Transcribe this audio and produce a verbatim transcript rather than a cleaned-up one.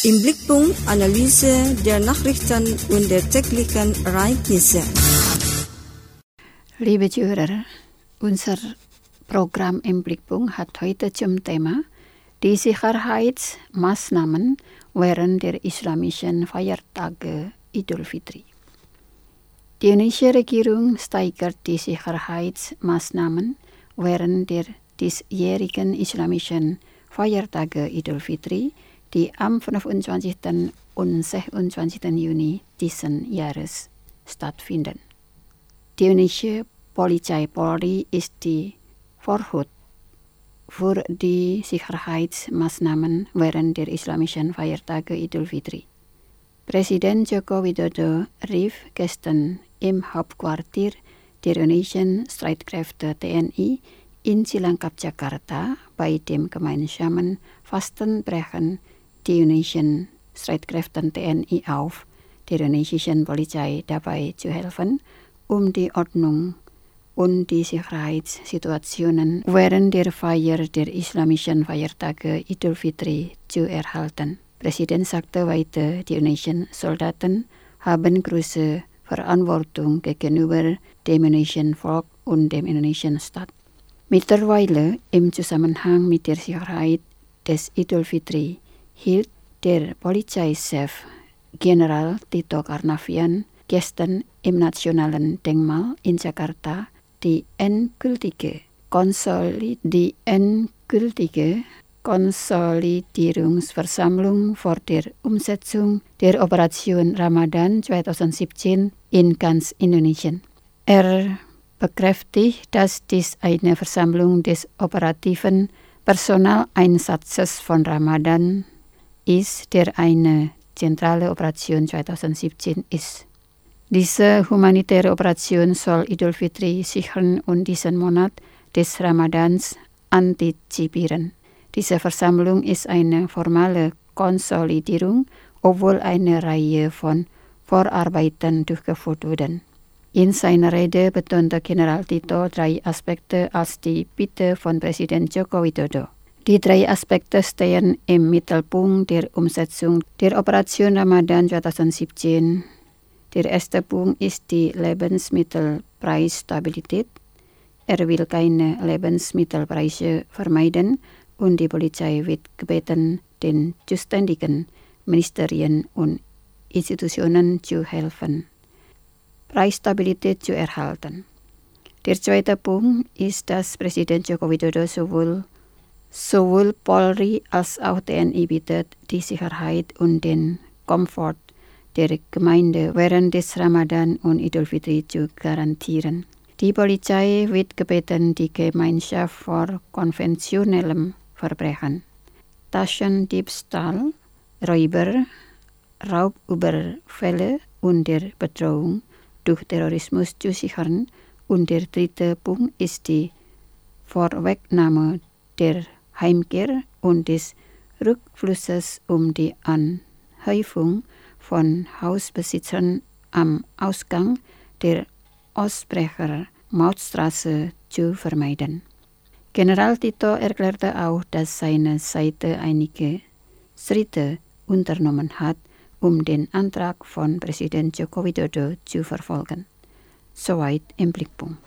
Im Blickpunkt Analyse der Nachrichten und der täglichen Ereignisse. Liebe Zuhörer, unser Programm im Blickpunkt hat heute zum Thema die Sicherheitsmaßnahmen während der islamischen Feiertage Idul Fitri. Die indonesische Regierung steigert die Sicherheitsmaßnahmen während der diesjährigen islamischen Feiertage Idul Fitri, die am fünfundzwanzigsten und sechsundzwanzigsten Juni diesen Jahres stattfinden. Die indonesische Polizei Polri ist die Vorhut für die Sicherheitsmaßnahmen während der islamischen Feiertage Idul Fitri. Präsident Joko Widodo rief gestern im Hauptquartier der indonesischen Streitkräfte T N I in Cilangkap, Jakarta bei dem gemeinsamen Fastenbrechen die indonesischen Streitkräfte T N I auf, der indonesischen Polizei dabei zu helfen, um die Ordnung und die Sicherheitssituationen während der Feier der islamischen Feiertage Idul Fitri zu erhalten. Präsident sagte weiter, die indonesischen Soldaten haben große Verantwortung gegenüber dem indonesischen Volk und dem indonesischen Staat. Mittlerweile im Zusammenhang mit der Sicherheit des Idul Fitri hielt der Polizeichef General Tito Karnavian gestern im Nationalen Denkmal in Jakarta die endgültige, Konsolid- die endgültige Konsolidierungsversammlung vor der Umsetzung der Operation Ramadan zweitausendsiebzehn in ganz Indonesien. Er bekräftigt, dass dies eine Versammlung des operativen Personaleinsatzes von Ramadan ist, der eine zentrale Operation zweitausendsiebzehn ist. Diese humanitäre Operation soll Idul Fitri sichern und diesen Monat des Ramadans antizipieren. Diese Versammlung ist eine formale Konsolidierung, obwohl eine Reihe von Vorarbeiten durchgeführt wurden. In seiner Rede betonte General Tito drei Aspekte als die Bitte von Präsident Joko Widodo. Die drei Aspekte stehen im Mittelpunkt der Umsetzung der Operation Ramadan zweitausendsiebzehn. Der erste Punkt ist die Lebensmittelpreisstabilität. Er will keine Lebensmittelpreise vermeiden und die Polizei wird gebeten, den zuständigen Ministerien und Institutionen zu helfen, Preisstabilität zu erhalten. Der zweite Punkt ist, dass Präsident Joko Widodo sowohl, sowohl Polri als auch T N I bittet, die Sicherheit und den Komfort der Gemeinde während des Ramadan und Idul Fitri zu garantieren. Die Polizei wird gebeten, die Gemeinschaft vor konventionellem Verbrechen, Taschendiebstahl, Räuber, Raubüberfälle und der Bedrohung durch Terrorismus zu sichern. Und der dritte Punkt ist die Vorwegnahme der Heimkehr und des Rückflusses, um die Anhäufung von Hausbesitzern am Ausgang der Ausbrecher-Mautstraße zu vermeiden. General Tito erklärte auch, dass seine Seite einige Schritte unternommen hat, um den Antrag von Präsident Joko Widodo zu verfolgen. Soweit im Blickpunkt.